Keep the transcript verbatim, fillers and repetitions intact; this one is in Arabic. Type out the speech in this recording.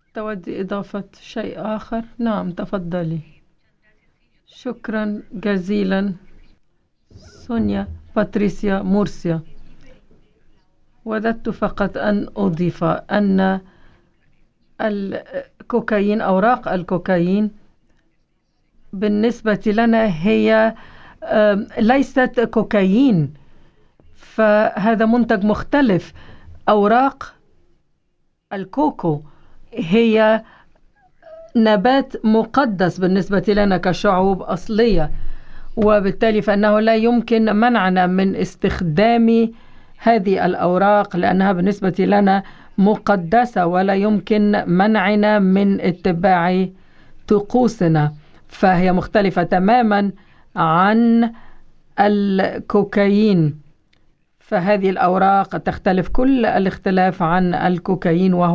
تود إضافة شيء آخر؟ نعم، تفضلي. شكرا جزيلا. سونيا باتريسيا مورسيا. وددت فقط أن أضيف أن الكوكايين، أوراق الكوكايين بالنسبة لنا هي ليست كوكايين، فهذا منتج مختلف. أوراق الكوكو هي نبات مقدس بالنسبة لنا كشعوب أصلية، وبالتالي فإنه لا يمكن منعنا من استخدام هذه الأوراق لأنها بالنسبة لنا مقدسة، ولا يمكن منعنا من اتباع طقوسنا. فهي مختلفة تماما عن الكوكايين، فهذه الأوراق تختلف كل الاختلاف عن الكوكايين، وهو